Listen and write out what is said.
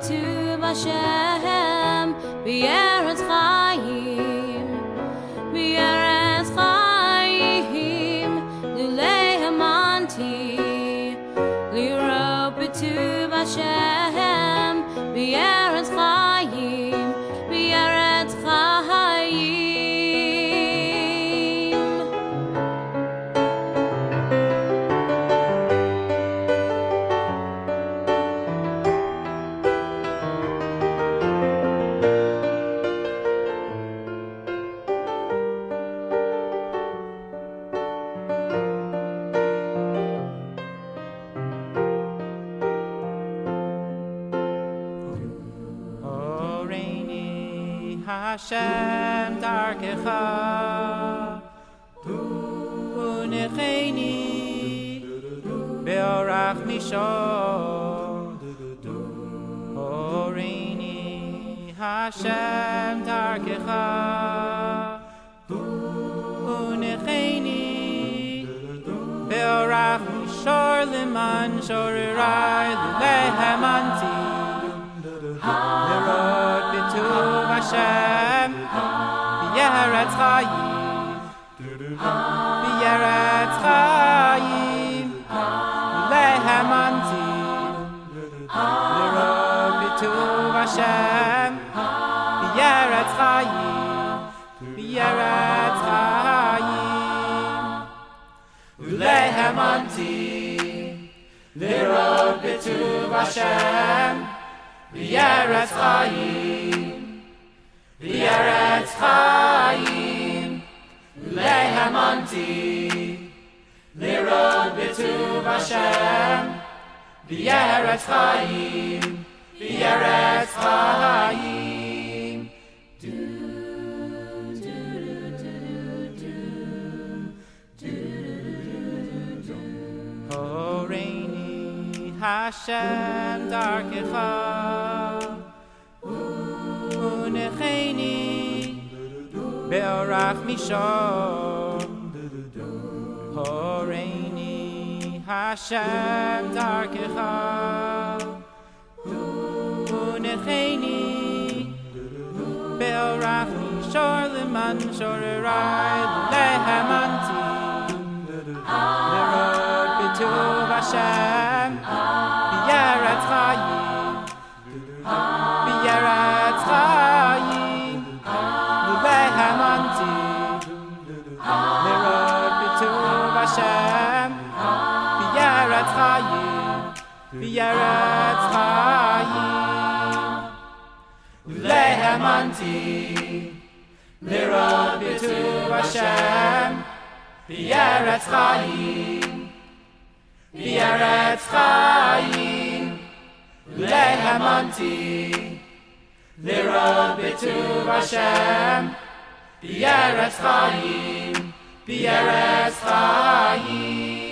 b'tuv Hashem, b'yeretz chayim, b'yeretz chayim, lulei hamanti, lirot b'tuv Hashem, b'yeretz chayim, b'yeretz chayim. Hashem darkecha unecheini be'orach mishor Oreini Hashem darkecha unecheini be'orach mishor leman shorirai lehemanti Lerot b'tuv Hashem, b'yeretz chayim, b'yeretz chayim, lehemanti. Lerot b'tuv Hashem, b'yeretz chayim, b'yeretz chayim, lehemanti. Lerot b'tuv Hashem, b'yeretz chayim, b'yeretz chayim, lehamanti, lirot b'tuv Hashem, b'yeretz chayim, b'yeretz chayim. Horeini Hashem darkecha unecheini be'orach mishor Horeini Hashem darkecha unecheini be'orach mishor leman shorirai lehemanti Lerot b'tuv Hashem b'yeretz chayim b'yeretz chayim lehamanti Lerot b'tuv Hashem b'yeretz chayim b'yeretz chayim lehamanti Lerot b'tuv Hashem b'yeretz chayim b'yeretz chayim lehamanti Lerot b'tuv Hashem b'yeretz chayim b'yeretz chayim